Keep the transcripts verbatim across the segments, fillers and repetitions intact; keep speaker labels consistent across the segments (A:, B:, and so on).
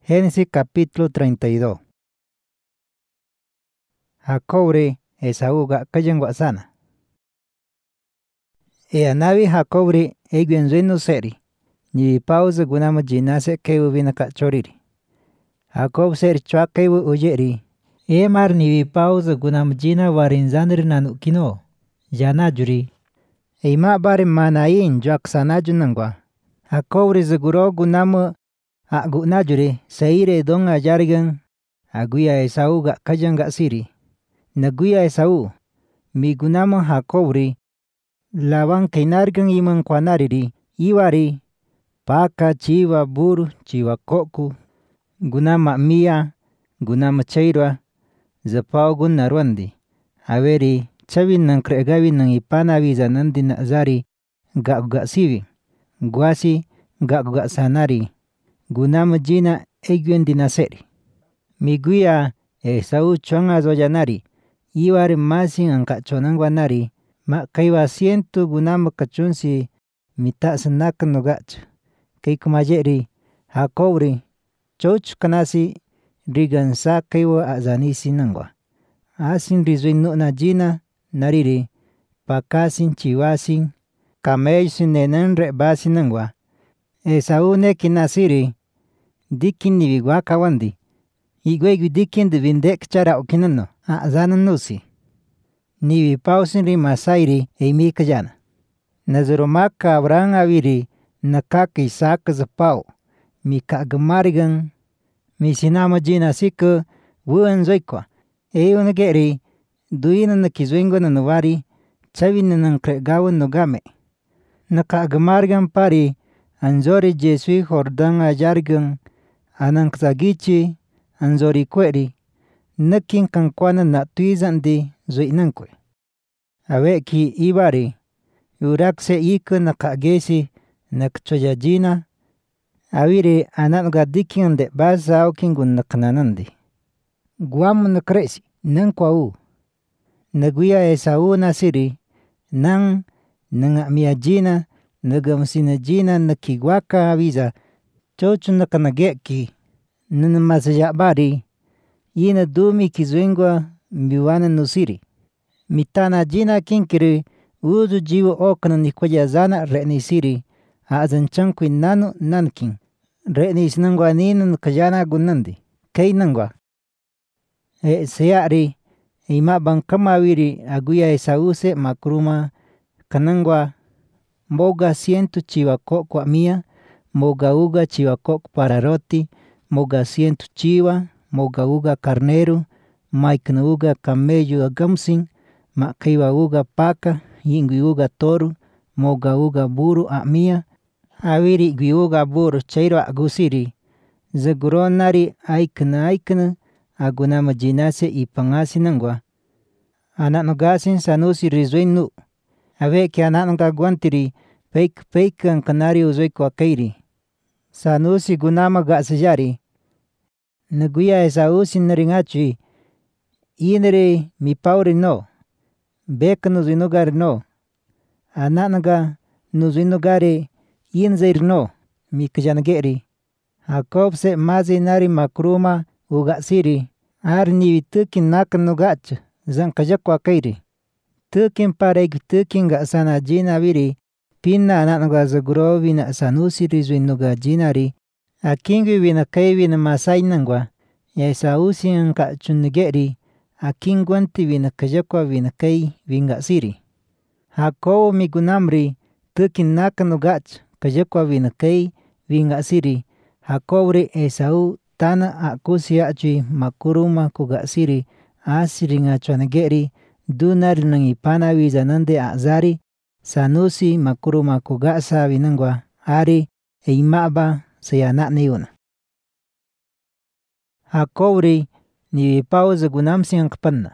A: Génesis capítulo treinta y dos. Jacobre Esaú ga kayan sana. E anabi Jacobre e gwenzueno seri. Ni pauza gunama jinase kewu vina kachoriri. Jacob seri chwa kewu ujeri. E mar ni pauza gunama jina warinzanri nanu kino. Jana juri. E ma bari manayin jwak sanaju nangwa. Jacobre zaguro gunama agu najuri seire dong ajargan. Aguya Esaú ga kajan ga siri. Naguya Esaú. Mi gunama Jacobre. Laban kainargan iman kwanariri. Iwari. Paka chiwa buru chiwa koku. Gunama mia. Gunama chairwa. Zapao gun narwandi. Aweri chabin nang kregawin nang ipana wiza nandi na zari. Ga ga sivi. Guasi ga ga sanari. Gunama jina egwen dinaseri. Miguya Esaú chuanga zoyanari. Iwari masin ang kachonangwanari. Ma kaiwa siento gunama kachunsi mita senakan nogach. Kay kumajeri Jacobre choch kanasi rigansa kaiwa azanisi nangwa. Asin rizwin na jina nariri. Pakasin chiwasin. Kameysin nenen rebasin nangwa. Esaú neki nasiri. Dikin niwigwa kawandi. Igwegu dikin de vindek chara okinano. Azanan nusi. Niwi pausin ri masairi eimi kajana. Nazaromaka Abraham awiri nakaka Isaac zapao. Mika gemarigan. Misinama jina sika wuan zoikwa. Eyo nageri duina nakizwengo na nuwari. Chavina nang kregawan nogame. Naka gemarigan pari. Anzori jesui hordang ajargan. Anang kzagichi. Anzori kweri. Nakin kankwana na tuizandi zui nankwe. Aweki ibari. Urakse ika nakagesi nakchoyajina. Awiri anatga dikin de baza aukingun naknanandi. Guam nakresi nankwa u. Naguya Esaú nasiri. Nang nangamiyajina nagamsinajina nakigwaka awiza. Chochu nakanageki. Nanamasayabari. Ina dumi kizwengwa miwana nusiri. Mitana jina kinkiri uzu jiwa okana nikwaya zana re'ni siri. Azan chankwi nanu nankin. Re'ni sinangwa nina kajana gunandi. Kay nangwa. E seyari. Ima bankama wiri aguya Esaú se makruma. Kanangwa. Moga siento chiwa kokwa mia. Moga uga chiwa kok para roti. Moga siento chiwa. Moga uga carnero, maikna uga camello agamsin, makaiwa uga paka, yingui uga toru, moga uga buru amia, awiri gui uga buru chairo agusiri. Zaguronari aikna aikna, agunama jinase ipangasi nangwa. Anak nogasin sanusi rizwenu. Aweki anak noga guantiri, peik peik ang kanari uzoi kwa kairi. Sanusi gunama gasajari. Naguya Esaú sinaringachui. Inere mi pauri no. Beka nuzinogari no. Ananaga nuzinogari inzair no. Mi kajanageri. Jacob se mazi nari makruma ugasiri. Ar niwi tukin nakan nogach. Zan kajakwa kairi. Tukin pareg tukin ga sana jina wiri. Pinna ananaga zaguro wina sanusi rizwin noga jinari. Akingwi wina kay wina masay nangwa. Esaú sin ka chunigeri. Akingwanti wina kajakwa wina kay winga siri. Jacob migunamri. Tukin naka nogach. Kajakwa wina kay winga siri. Jacobre Esaú tana akusi achui makuruma kuga siri. Asiri nga chunigeri. Dunari nang ipana wiza nande azari. Sanusi makuruma kuga sa winangwa. Ari eimaba sayanak niuna. Jacobre ni pauza gunamsi ang kapanna.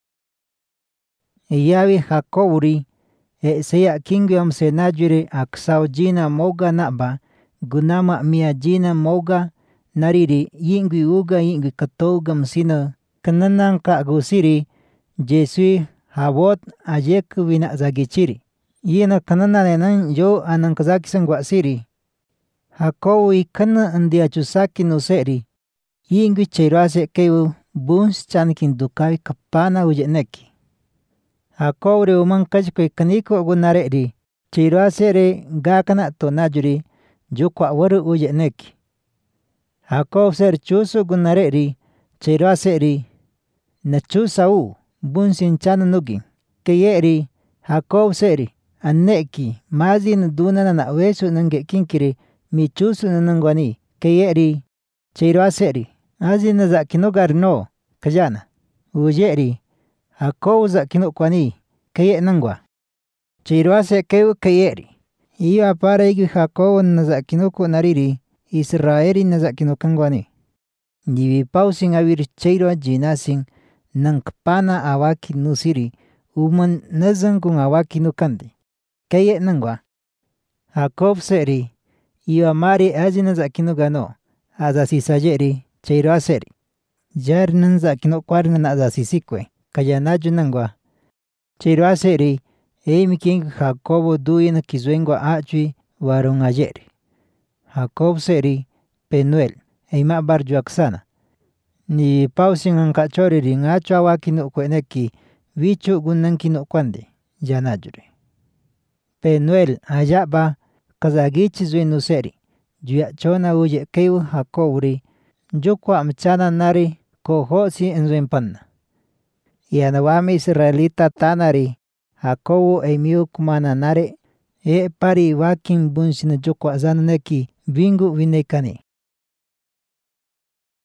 A: Iyawi Jacobre e saya kingwam senajure aksaw jina moga naba gunama mia jina moga nariri yingwi uga yingwi katogam sina kananang ka agusiri jesui habot ajek wina zagichiri. Yina kanananenan yo anang kazakisang wasiri. Jacob ikana andia chusaki no seri. Yingwi cheiroase kewu buns chankin dukawi kapana ujeneki. Akowre umang kajkwe kaniko gunareri. Cheiroase re gakana tonajuri jukwa waru ujeneki. Akow ser chusu gunareri. Cheiroase ri na chusa u bunsin chana nugi. Keyeri Akow seri aneki mazi nduna na wesu nange kinkiri mi chusu nangwani. Keyeri cheiroase ri azi na zakino garno kajana. Ujeri Akow zakino kwani keye nangwa. Cheiroase kewu keyeri. Iyo para igi Akow na zakino kunariri Israeli na zakino kangwani. Niwi pausin awir cheiro jinasin nangkpana awaki nusiri uman nazang kung awaki nukandi. Keye nangwa. Akow seri iyo amari azi na zakino gano. Azasisayeri cheiroase ri. Jar nan zakino kwarna na azasisikwe. Kayanaju nangwa. Cheiroase ri eimi king Jacobo duina kizwengwa achui warung ayeri. Akow seri Penuel eima barjuaksana. Ni pausin ang kachori ring acho awaki nukweneki wichu gunanki nukwande janajuri. Penuel ayaba kazagichi zwenu seri. Juya chona uje kewu Jacob ri jukwa mchana nari kohosi enzwen panna. Yanawami Israelita tanari Jacob eimiu kumana nare e pari wakin bunsin jukwa zananeki bingu vinekani.